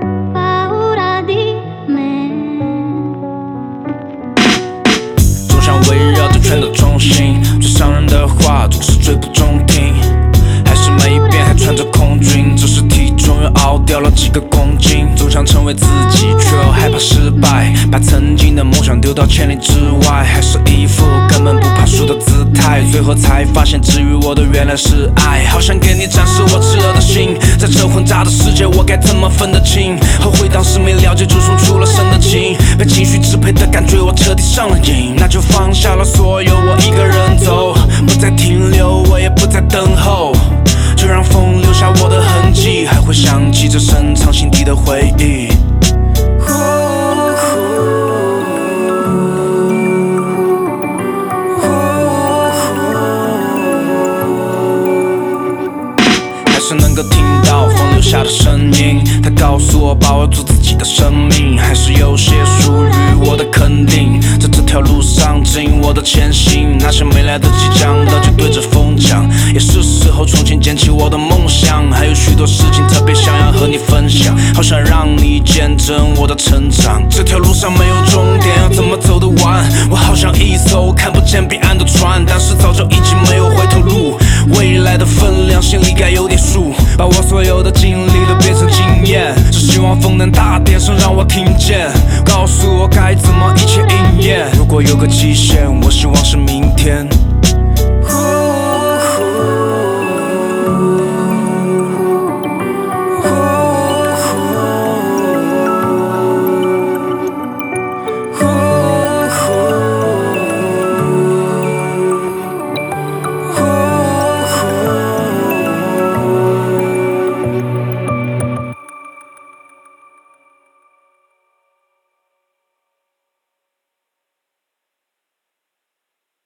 paura di me。 总想围绕着全都中心，最伤人的话总是嘴不中听，还是每一遍还穿着空军，只是体重又熬掉了几个公斤。总想成为自己，却又害怕失败，把曾经的梦想丢到千里之外，还是一副根本不怕输的姿态，最后才发现治愈我的原来是爱。好想给你展示我炽热的心，在这混杂的世界我该怎么分得清？后悔当时没了解，就送出了深的情，被情绪支配的感觉我彻底上了瘾，那就放下了所有，我一个人走，不再停留，我也不再等候，就让风留下我的痕迹，还会想起这深藏心底的回忆。还是能够听到风留下的声音，它告诉我把握住自己的生命，还是有些属于我的肯定，在这条路上指引我的前行，那些没来得及讲的就对着风讲，也是时候重新捡起我的梦想，还有许多事情特别想要和你分享，好想让你见证我的成长。这条路上没有终点，要怎么走得完？我好像一艘看不见彼岸的船，但是早就已经没有回头路，未来的分量心里该有点数，把我所有的经历都变成经验，只希望风能大点声让我听见，告诉我该怎么一切应验。如果有个期限，我希望是明天。